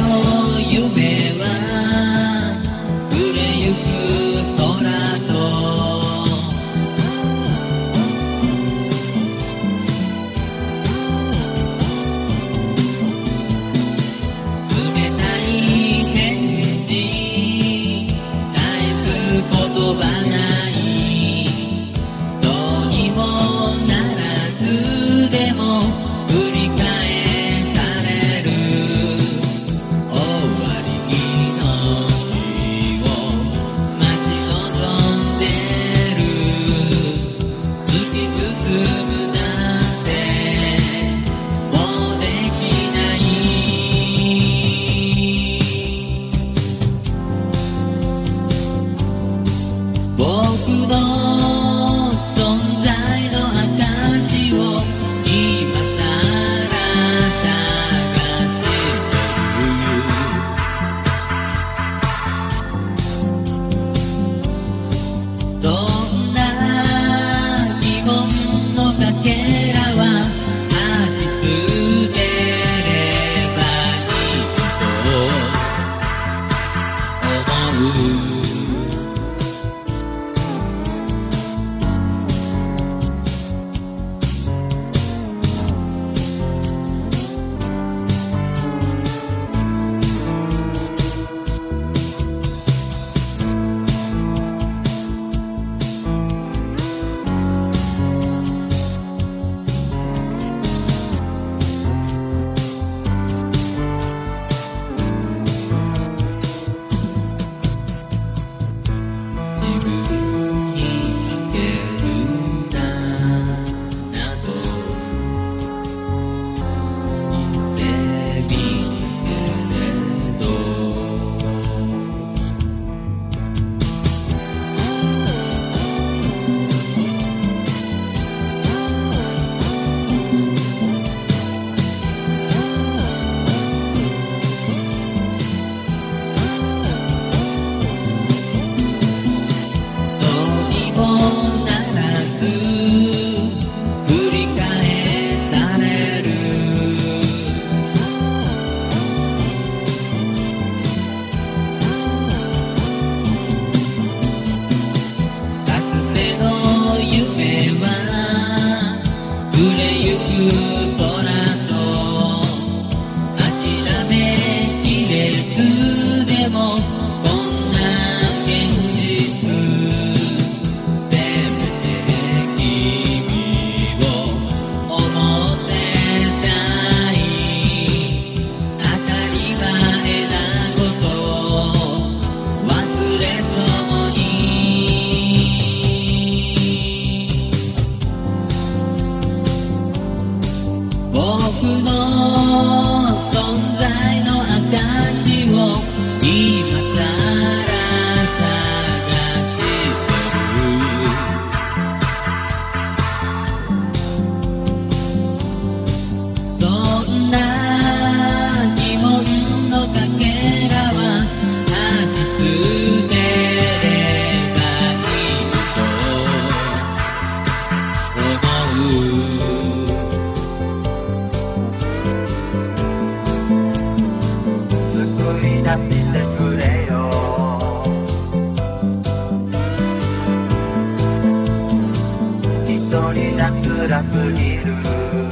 の夢は触れゆく空と冷たい返事返す言葉ないどうにもならずでも繰り返される終わりの日を待ち望んでる突き進むなんてもうできない僕の存在の証を今さら探してるそんな疑問のかけらは吐き捨てればいいと思う自分にかけるなど言ってみたけれどどうにもならず繰り返されるかつての夢は触れゆく空と諦めきれずでもこんな現実せめて君を思ってたい当たり前なことを忘れそうに僕の存在の証を今さら探してるそんな疑問のかけらは吐き捨てればいいと思う救い出してくれよ一人脱落すぎる